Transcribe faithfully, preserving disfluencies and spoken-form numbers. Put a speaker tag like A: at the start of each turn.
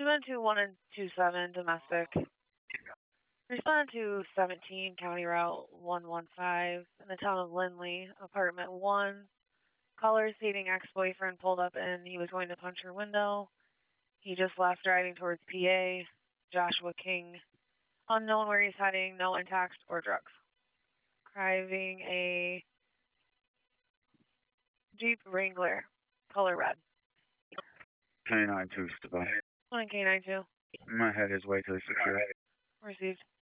A: Respond to one and two seven domestic. Respond to seventeen County Route one one five in the town of Lindley, apartment one. Caller stating ex-boyfriend pulled up and he was going to punch her window. He just left driving towards P A. Joshua King. Unknown where he's heading, no intact or drugs. Driving a Jeep Wrangler, color red.
B: K nine two, step by.
A: One K nine two.
B: I'm gonna head his way to the security.
A: Received.